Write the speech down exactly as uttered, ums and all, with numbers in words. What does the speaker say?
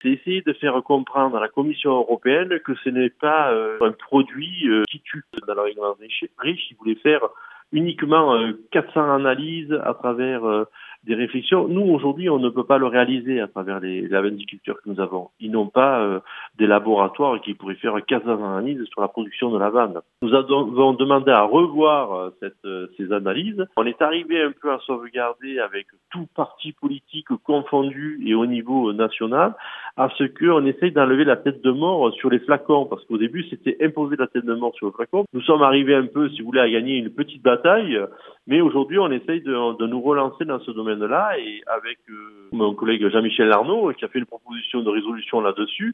C'est essayer de faire comprendre à la Commission européenne que ce n'est pas euh, un produit euh, qui tue. Dans leur règlement riche, ils voulaient faire uniquement euh, quatre cents analyses à travers euh, des réflexions. Nous, aujourd'hui, on ne peut pas le réaliser à travers les, la viticulture que nous avons. Ils n'ont pas euh, des laboratoires qui pourraient faire quatre cents analyses sur la production de la lavande. Nous avons demandé à revoir euh, cette, euh, ces analyses. On est arrivé un peu à sauvegarder avec tout parti politique confondu et au niveau national, à ce qu'on essaye d'enlever la tête de mort sur les flacons, parce qu'au début, c'était imposer la tête de mort sur le flacon. Nous sommes arrivés un peu, si vous voulez, à gagner une petite bataille, mais aujourd'hui, on essaye de, de nous relancer dans ce domaine-là, et avec euh, mon collègue Jean-Michel Arnaud, qui a fait une proposition de résolution là-dessus,